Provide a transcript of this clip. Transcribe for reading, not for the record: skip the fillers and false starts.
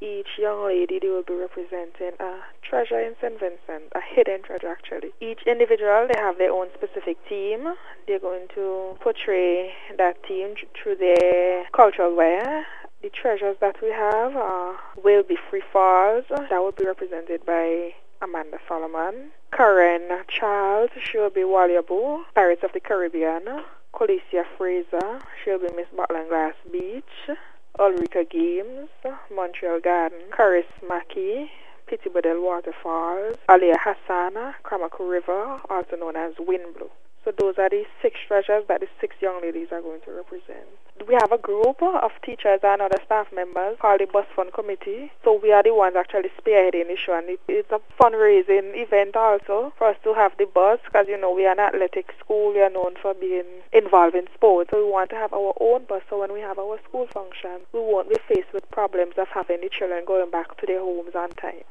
Each young lady, they will be representing a treasure in St. Vincent, a hidden treasure actually. Each individual, they have their own specific theme. They're going to portray that theme through their cultural wear. The treasures that we have will be Free Falls. That will be represented by Amanda Solomon. Karen Charles, she will be Waliaboo, Pirates of the Caribbean. Colicia Fraser, she'll be Miss Butler and Glass Beach. Ulrika Games, Montreal Garden. Caris Mackey, Pity Bodel Waterfalls. Alia Hassana, Kramaku River, also known as Windblue. So those are the 6 treasures that the 6 young ladies are going to represent. We have a group of teachers and other staff members called the Bus Fund Committee. So we are the ones actually spearheading the show, and it's a fundraising event also for us to have the bus, because you know we are an athletic school. We are known for being involved in sports, so we want to have our own bus. So when we have our school function, we won't be faced with problems of having the children going back to their homes on time.